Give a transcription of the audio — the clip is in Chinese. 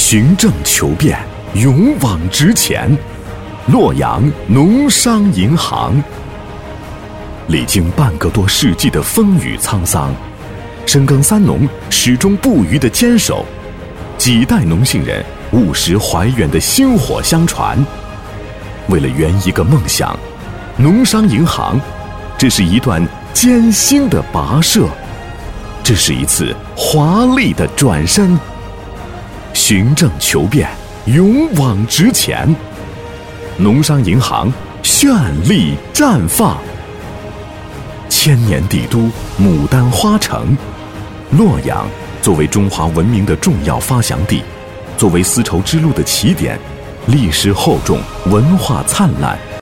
循证求变，勇往直前。洛阳农商银行，历经半个多世纪的风雨沧桑，深耕三农始终不渝的坚守，几代农姓人务实怀远的薪火相传。为了圆一个梦想，农商银行，这是一段艰辛的跋涉，这是一次华丽的转身。循证求变，勇往直前。农商银行绚丽绽放，千年帝都牡丹花城，洛阳作为中华文明的重要发祥地，作为丝绸之路的起点，历史厚重，文化灿烂，